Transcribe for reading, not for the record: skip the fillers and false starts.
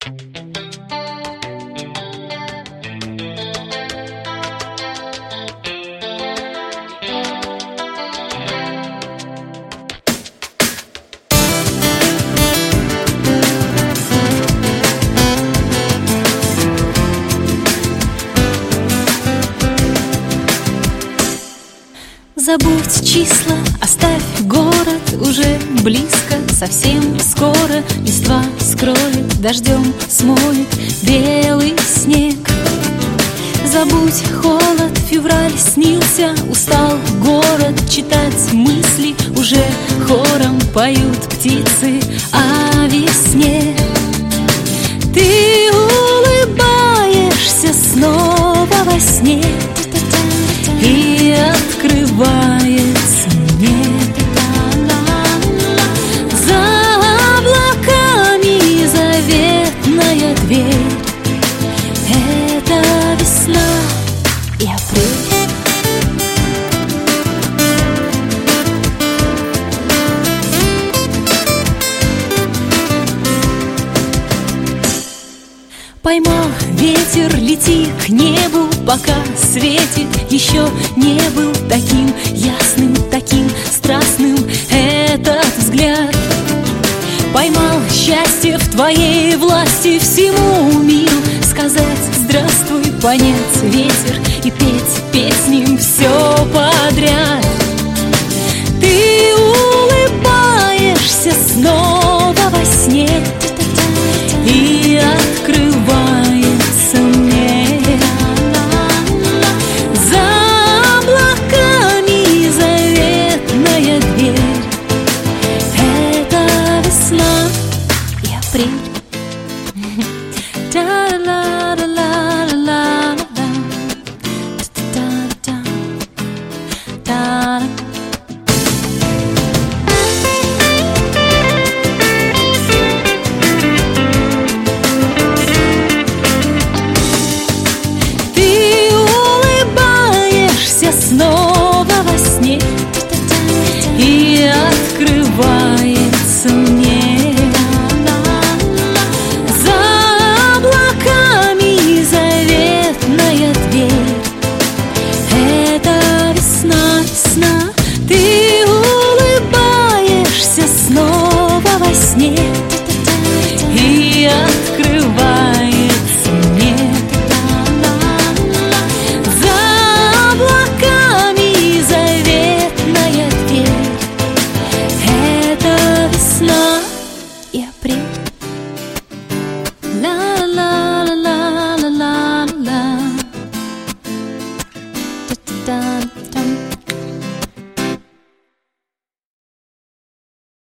Забудь числа, оставь город, уже близко, совсем скоро листва скроет, дождем смоет белый снег. Забудь холод, февраль снился, устал город, читать мысли уже хором поют птицы о весне. Ты улыбаешься снова во сне, и открывается мне за облаками заветная дверь. Это весна и апрель. Поймал ветер, лети к небу, пока светит, еще не был таким ясным, таким страстным этот взгляд. Поймал счастье в твоей власти, всему миру сказать здравствуй, понять ветер и петь с ним все